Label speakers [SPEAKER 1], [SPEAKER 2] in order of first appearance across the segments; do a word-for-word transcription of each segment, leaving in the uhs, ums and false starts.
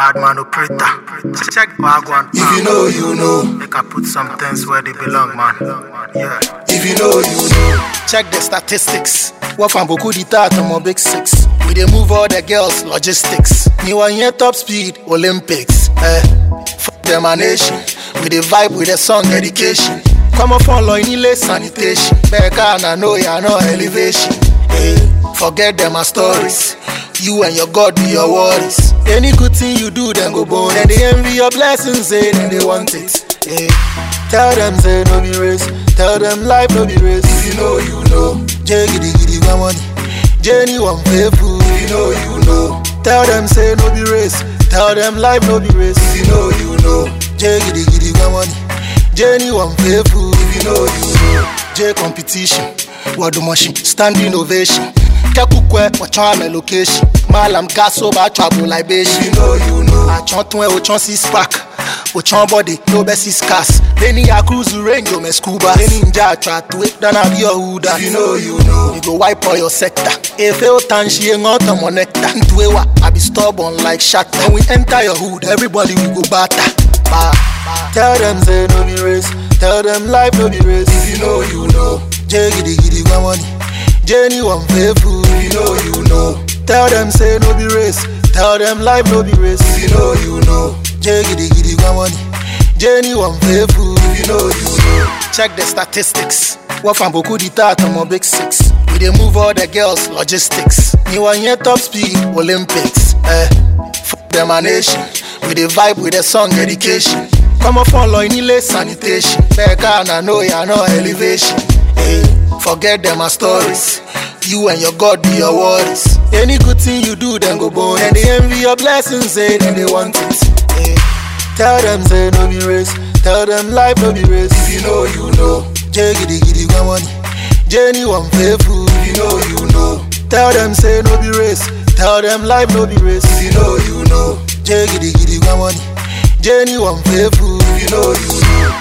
[SPEAKER 1] bad man operator. Check Wagwan.
[SPEAKER 2] If you know, you know.
[SPEAKER 1] Make I put some things where they belong, man. Yeah.
[SPEAKER 2] If you know, you know.
[SPEAKER 3] Check the statistics. What from Boku di tat on my big six. We dey move all the girls, logistics. Me one year top speed, Olympics. Eh, fuck them a nation. We dey vibe with the song dedication. Come up on Loinile sanitation. Becca and I know ya no elevation. Eh, forget them a stories. You and your God be your worries. Any good thing you do, then go bone. Then they envy your blessings, say then they want it. Eh, tell them say no be race. Tell them life no be race.
[SPEAKER 2] If you know, you know.
[SPEAKER 3] J giddy giddy one money. Jenny one faithful.
[SPEAKER 2] If you know, you know.
[SPEAKER 3] Tell them say no be race. Tell them life no be race.
[SPEAKER 2] If you know, you know.
[SPEAKER 3] J giddy giddy one money. Jenny one faithful.
[SPEAKER 2] If you know, you know.
[SPEAKER 3] J competition. Wadu machine. Standing ovation. Kekukwe wachame location. Malam gaso ba trouble libation.
[SPEAKER 2] If you know, you know.
[SPEAKER 3] A chantwe o chan six pack. O chan body no best scarce. Leni a cruise range o me scuba. Leni nja try to it dana be your huda.
[SPEAKER 2] If you know, you know.
[SPEAKER 3] You go wipe all your sector. If you tanshi ngot on monecta. Ntwewa I be stubborn like shatter. When we enter your hood, everybody we go batter. Bah. Tell them say no be race. Tell them life no be race.
[SPEAKER 2] If you know, you know.
[SPEAKER 3] J giddy giddy one money. Jenny one faithful.
[SPEAKER 2] If you know, you know.
[SPEAKER 3] Tell them say no be race. Tell them life no be race.
[SPEAKER 2] If you know, you know.
[SPEAKER 3] J giddy giddy one money. Jenny one faithful.
[SPEAKER 2] If you know, you know.
[SPEAKER 3] Check the statistics. What from Boku di tat on my big six. We dey move all the girls, logistics. Me one year top speed, Olympics. Eh, fuck them a nation. We dey vibe with the song dedication. Come up on Loinile sanitation. Becca and I know ya no elevation. Eh, forget them a stories. You and your God be your worries. Any good thing you do, then go bone. Then they envy your blessings, say then they want it. Eh, tell them say no be race. Tell them life no be race.
[SPEAKER 2] If you know, you know.
[SPEAKER 3] J giddy giddy one money. Jenny one faithful.
[SPEAKER 2] If you know, you know.
[SPEAKER 3] Tell them say no be race. Tell them life no be race.
[SPEAKER 2] If you know, you know.
[SPEAKER 3] J giddy giddy one money. Jenny one faithful.
[SPEAKER 2] If you know, you know.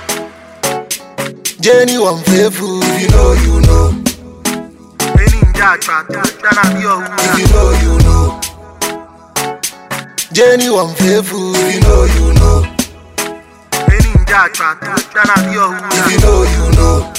[SPEAKER 3] Jenny one faithful.
[SPEAKER 2] If you know, you know.
[SPEAKER 1] Leni nja try to it dana be your
[SPEAKER 2] If
[SPEAKER 1] huda.
[SPEAKER 2] you know, you know.
[SPEAKER 3] Jenny one faithful.
[SPEAKER 2] If you know, you know.
[SPEAKER 1] Leni nja try to it dana be your
[SPEAKER 2] If
[SPEAKER 1] huda.
[SPEAKER 2] you know, you know.